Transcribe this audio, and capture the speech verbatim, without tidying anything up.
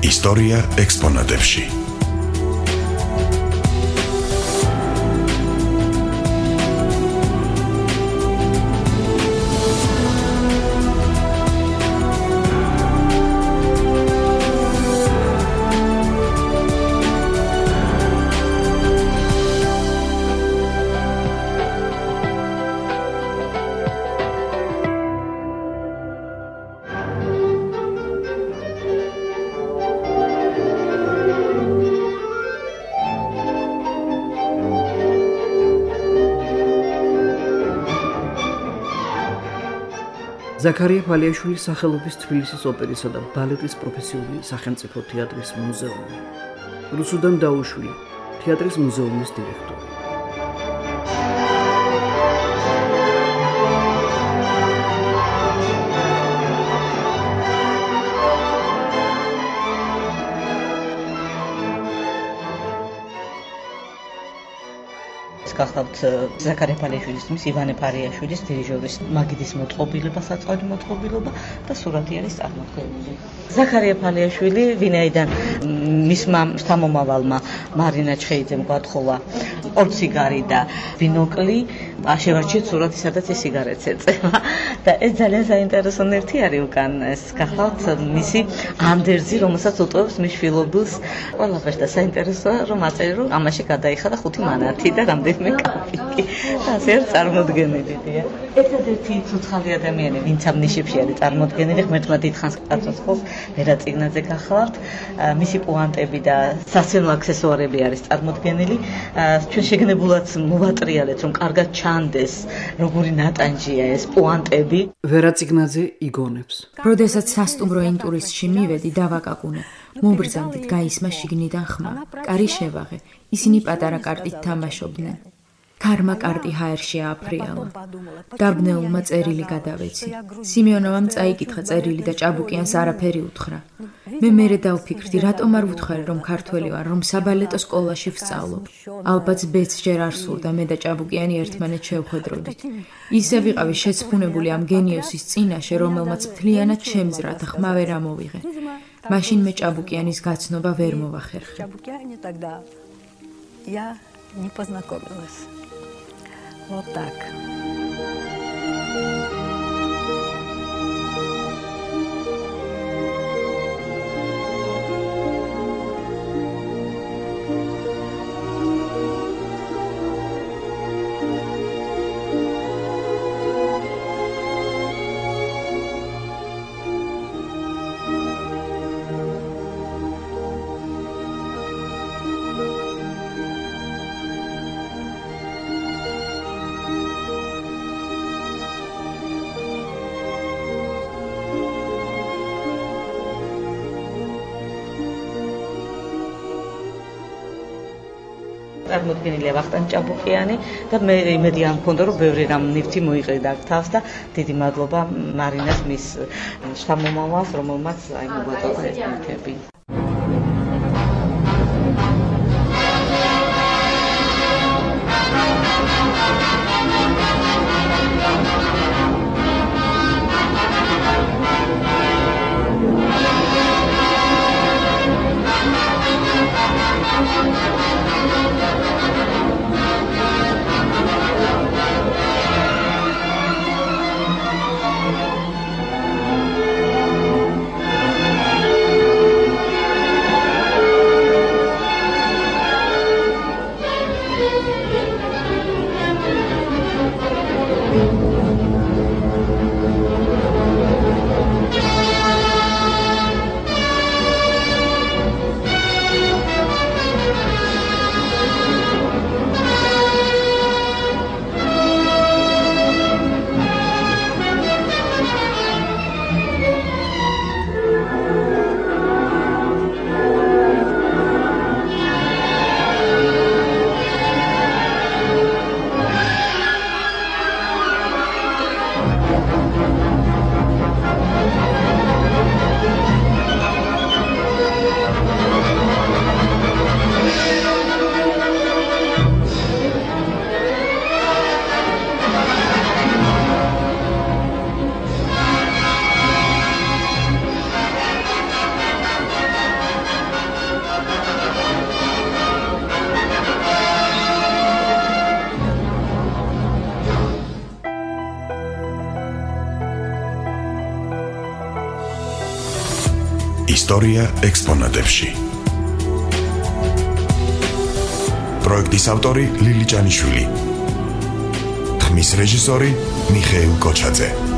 ისტორია ექსპონატებში. ზაქარია ფალიაშვილის სახელობის თბილისის ოპერისა და ბალეტის პროფესიული სახელმწიფო თეატრის მუზეუმი. რუსუდან დაუშვილი, თეატრის მუზეუმის დირექტორი. გახავთ ზაქარია ფალიაშვილის თმის ივანე ფარიაშვილის დირიჟორის მაგიდის მოწყობილება, საწყავი მოწყობილობა და სურათი არის წარმოქმნილი. ზაქარია ფალიაშვილი, ვინაიდან მისმა შთამომავალმა მარინა ჩხეიძემ გვათხოვა პორციგარი და ბინოკლი, შევარჩიეთ სურათი, სადაც ეს სიგარეტს ეწევა და ეს ძალიან საინტერესო ნერთი არის უკან. ეს გახავთ მისი ანდერძი, რომელსაც უტოვებს მის შვილობილს. ყველაფერს და საინტერესოა, რომ აწერე, რომ ამაში გადაიხადა ხუთი მანათი და რამდენიმე კაპიკი. და ასე არის წარმოდგენილია. ერთადერთი ცოცხალი ადამიანი, ვინც ამ ნიშებში არის წარმოდგენილი, ღმერთმა დიდხანს კაცოცხლს, ვერა წიგნაძე გახლავთ. მისი პუანტები და სასცენო აქსესუარები არის წარმოდგენილი. ჩვენ შეგნებულად მოვატრიალეთ, რომ კარგად ჩანდეს, როგორი ნატანჯია ეს პუანტები. ვერა წიგნაძე იგონებს. როდესაც სასტუმრო ინტურისტში მივედი, დავაკაკუნე. მომბრძანდით, გაისმა შიგნიდან ხმა. კარი შევაღე. ისინი პატარა კარტით თამაშობდნენ. ქარმა კარტი ჰაერში ააფრიალა. დაბნეულმა წერილი გადავეცი. სიმეონოვამ წაიკითხა წერილი და ჭაბუკიანს არაფერი უთხრა. მე მერე დავფიქრდი, რატომ არ ვუთხარი, რომ ქართველი ვარ, რომ საბალეტო სკოლაში ვსწავლობ. ალბათ ბედს ჯერ არ სურდა, მე და ჭაბუკიანი ერთმანეთს შევხვედროდით. ისე ვიყავი შეცფუნებული ამ გენიოსის წინაშე, რომელმაც მთლიანად შემზრა და ხმა ვერ ამოვიღე. მაშინ მე ჭაბუკიანის გაცნობა ვერ მოვახერხე. Я не познакомилась. Вот так. წარმოდგენილია ვახტანგ ჭაბუკიანი და მე იმედი არ მქონდა, რომ ბევრი რამ ნივთი მოიყიდა თავს და დიდი მადლობა მარინას მის შთამომავალს, რომელმაც აი მოგვაწოდა ეს ნივთები. ისტორია ექსპონატებში. პროექტის ავტორი ლილი ჭანიშვილი. ხმის რეჟისორი მიხეილ კოჩაძე.